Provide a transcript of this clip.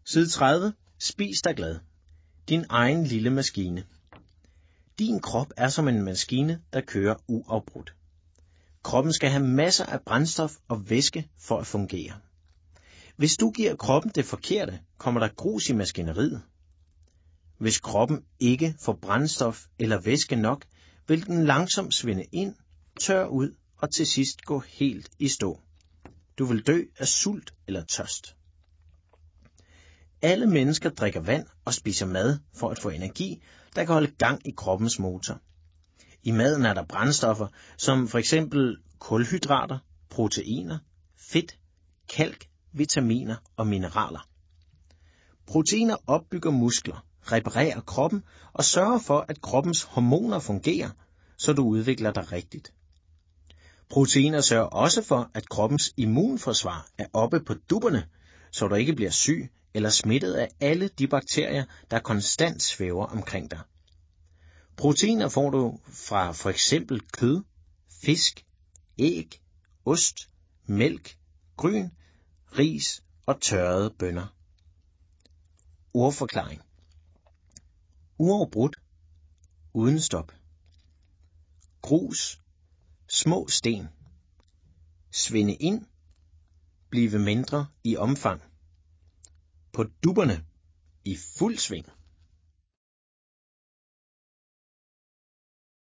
Side 30. Spis dig glad. Din egen lille maskine. Din krop er som en maskine, der kører uafbrudt. Kroppen skal have masser af brændstof og væske for at fungere. Hvis du giver kroppen det forkerte, kommer der grus i maskineriet. Hvis kroppen ikke får brændstof eller væske nok, vil den langsomt svinde ind, tørre ud og til sidst gå helt i stå. Du vil dø af sult eller tørst. Alle mennesker drikker vand og spiser mad for at få energi, der kan holde gang i kroppens motor. I maden er der brændstoffer som for eksempel kulhydrater, proteiner, fedt, kalk, vitaminer og mineraler. Proteiner opbygger muskler, reparerer kroppen og sørger for, at kroppens hormoner fungerer, så du udvikler dig rigtigt. Proteiner sørger også for, at kroppens immunforsvar er oppe på dupperne, så du ikke bliver syg eller smittet af alle de bakterier, der konstant svæver omkring dig. Proteiner får du fra for eksempel kød, fisk, æg, ost, mælk, gryn, ris og tørrede bønner. Ordforklaring. Uafbrudt, uden stop. Grus, små sten. Svinde ind, blive mindre i omfang. På dupperne, i fuld sving.